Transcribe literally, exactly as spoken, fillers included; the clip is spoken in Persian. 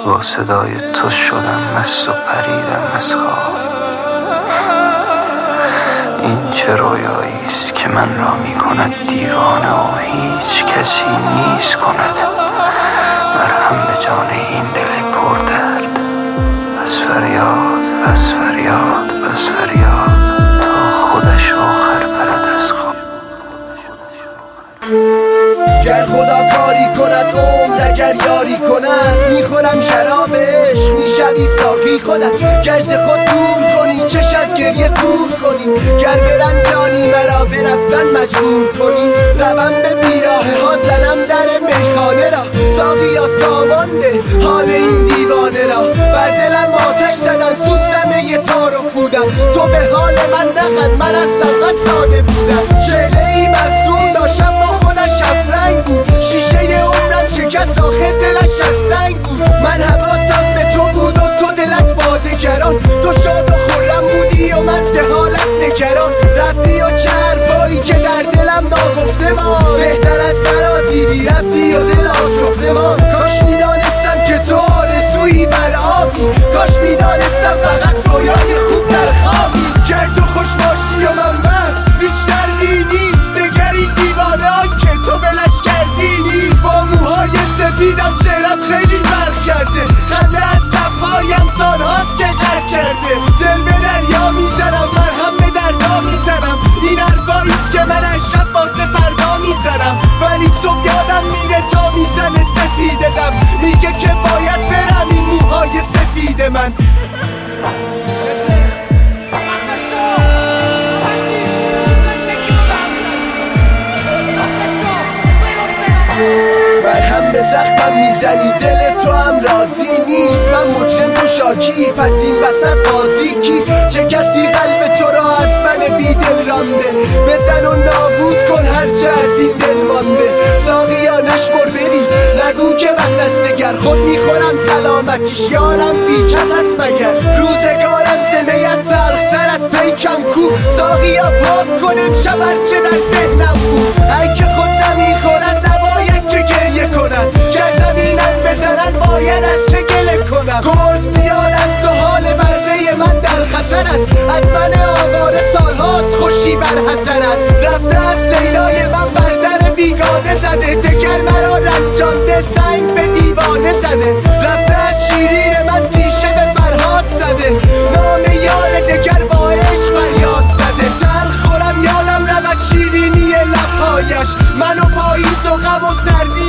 با صدای تو شدم مست و پریدم از خواب. این چه رویایی است که من را می کند دیوانه و هیچ کسی نیست کند مرهم به جان این دل پردرد. بس فریاد بس فریاد بس فریاد تا خودش آخر پرد از خواب. گر خدا کاری کند عمر اگر یاری کند میخورم شراب عشق میشوی ساقی خودت. گر ز خود دور کنی چش از گریه کور کنی گر برم جانی مرا برفتن مجبور کنی روم به بیراهه ها زنم در میخانه را ساقیا سامان ده حال این دیوانه را. بر دلم آتش زدن سوختم یه تار و پودم تو به حال من نخند من از سبقت ساده بودم. چهره ای مظلوم داشتم با خودش افرنگ بود شیشه عمرم شکست آخه دلش از سنگ بود. من حواسم به تو بود و تو دلت با دگران تو شاد و خرم بودی و من ز حالت نگران رفتی و چه حرفایی که در دلم ناگفته ما بهتر از مرا دیدی رفتی و دل آشفته ما. کاش میدانستم که تو آرزویی بر آبی کاش میدانستم فقط رویای خوب در خوابی. گر تو خوش باشی و من بد هیچ دردی نیست دگری دیوانه آن که تو بلش کردی با موهای سفیدم چهرم خیلی فرق کرده خنده از لبهایم سالهاست که غرق کرده. دل به دریا میزنم مرهم به دردا میزنم این حرفاییست که من از شب واسه فردا میزنم ولی صبح یادم میره تا میزنه سفید دم میگه که باید برم این موهای سفید من. مرهم به زخمم میزنی دل تو هم راضی نیست من مجرم تو شاکی پس این وسط قاضی کیست؟ چه کسی قلب تو را از من بی دل رانده بزن و نابود کن هرچه از این دل مانده. ساقیا نشمر بریز نگو که بس است دگر خود میخورم سلامتیش یارم بی کس است مگر روزگارم زمیت تلختر از پیکم کو ساقیا پاک کنم شب هرچه در ذهنم بود. هر که خود زمین خورد نباید که گریه کند گر زمینم بزنن باید از چه گله کنم. گرگ زیاد است و حال بره من در خطر است از من آواره سالهاست خوشی بر حذر است. رفته از لیلای من بر در بیگانه زده دگر مرا رنجانده سنگ به دیوانه زده. رفته از شیرین من تیشه به فرهاد زده نام یار دگر با عشق فریاد زده. تلخ خورم یادم رود شیرینی لبهایش من و پاییز و غم و سردی